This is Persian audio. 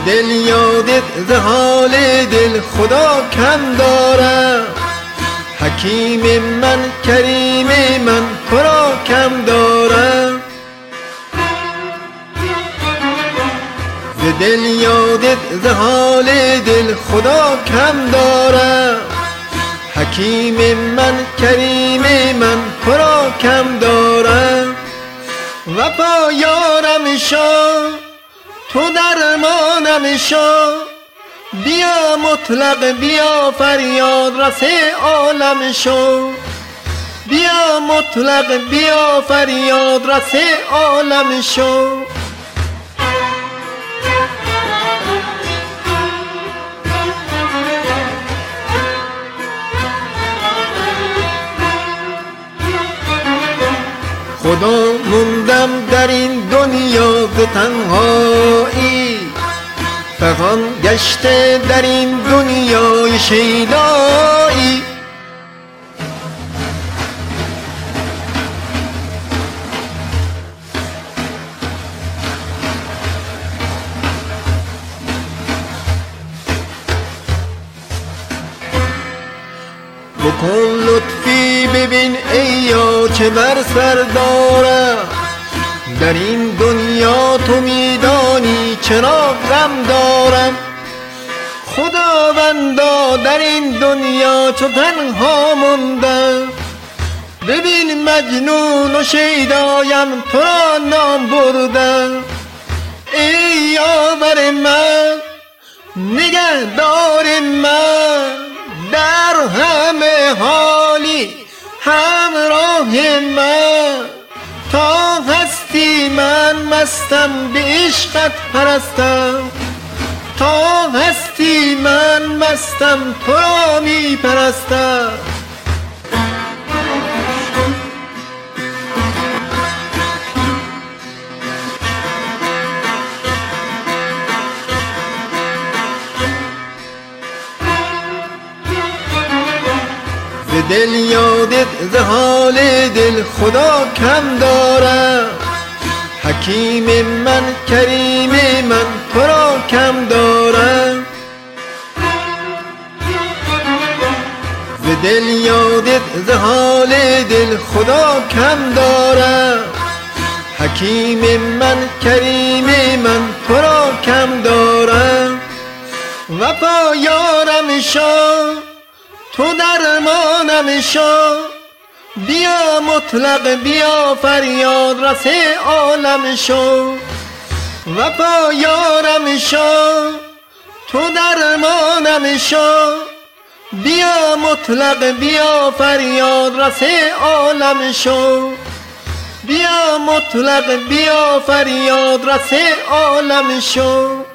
دل یادت ز حال دل خدا کم دارم. حکیم من کریم من تو را کم دارم. ز دل یادت ز حال دل خدا کم دارم. حکیم من کریم من تو را کم دارم. وفا یارم شو تو درمانم شو. بیا مطلق بیا فریاد رس عالم شو. بیا مطلق بیا فریاد رس عالم شو. خدا موندم در این دنیا ز تنهایی. فغان گشته در این دنیای شیدایی. بکن لطفی ببین ای یا چه بر سر دارم. در این دنیا تو میدانی چرا غم دارم. خداوندا در این دنیا چو تنها موندم. ببین مجنون و شیدایم تو را نام بردم. ای یاور من نگهدار من در همه حالی همراه من. تا هستی من مستم به عشقت پرستم. تا هستی من مستم تو را می پرستم. ز دل یادت ز حال دل خدا کم دارم. حکیم من کریم من تو را کم دارم. ز دل یادت ز حال دل خدا کم دارم. حکیم من کریم من تو را کم دارم. وفا یارم شو تو درمانم شو. بیا مطلق بیا فریاد رس عالم شو. وفا یارم شو تو درمانم شو. بیا مطلق بیا فریاد رس عالم شو. بیا مطلق بیا فریاد رس عالم شو.